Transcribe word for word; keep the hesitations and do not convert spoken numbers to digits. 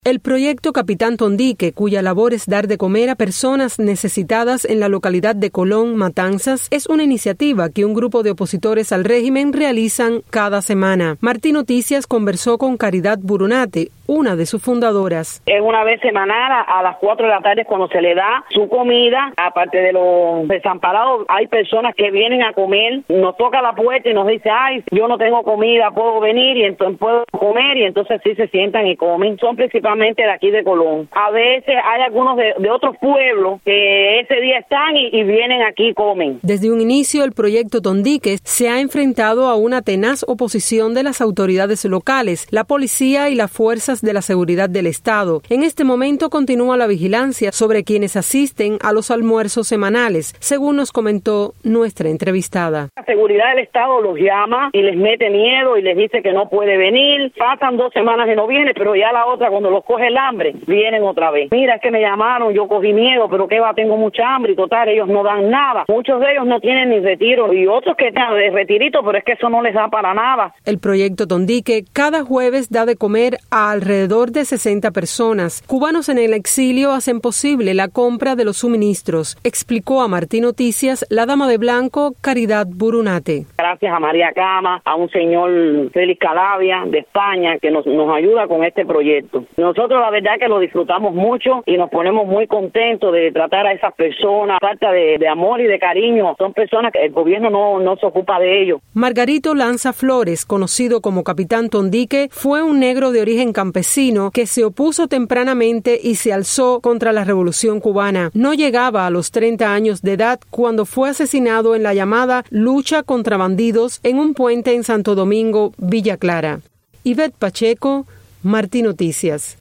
El proyecto Capitán Tondique, cuya labor es dar de comer a personas necesitadas en la localidad de Colón, Matanzas, es una iniciativa que un grupo de opositores al régimen realizan cada semana. Martín Noticias conversó con Caridad Burunate, una de sus fundadoras. Es una vez semanal a, a las cuatro de la tarde cuando se le da su comida. Aparte de los desamparados, hay personas que vienen a comer, nos toca la puerta y nos dice, ay, yo no tengo comida, puedo venir y entonces puedo comer, y entonces sí se sientan y comen. Son principalmente de aquí de Colón. A veces hay algunos de, de otros pueblos que ese día están y, y vienen aquí y comen. Desde un inicio, el proyecto Tondique se ha enfrentado a una tenaz oposición de las autoridades locales, la policía y las fuerzas de la seguridad del Estado. En este momento continúa la vigilancia sobre quienes asisten a los almuerzos semanales, según nos comentó nuestra entrevistada. La seguridad del Estado los llama y les mete miedo y les dice que no puede venir. Pasan dos semanas y no viene, pero ya la otra, cuando los coge el hambre, vienen otra vez. Mira, es que me llamaron, yo cogí miedo, pero qué va, tengo mucha hambre y total, ellos no dan nada. Muchos de ellos no tienen ni retiro y otros que están de retirito, pero es que eso no les da para nada. El proyecto Tondique cada jueves da de comer a alrededor de sesenta personas. Cubanos en el exilio hacen posible la compra de los suministros, explicó a Martín Noticias la dama de blanco Caridad Burunate. Gracias a María Cama, a un señor Félix Calavia de España que nos, nos ayuda con este proyecto. Nosotros la verdad que lo disfrutamos mucho y nos ponemos muy contentos de tratar a esas personas, falta de, de amor y de cariño. Son personas que el gobierno no, no se ocupa de ellos. Margarito Lanza Flores, conocido como Capitán Tondique, fue un negro de origen campesino que se opuso tempranamente y se alzó contra la Revolución cubana. No llegaba a los treinta años de edad cuando fue asesinado en la llamada lucha contra bandidos en un puente en Santo Domingo, Villa Clara. Ivette Pacheco, Martín Noticias.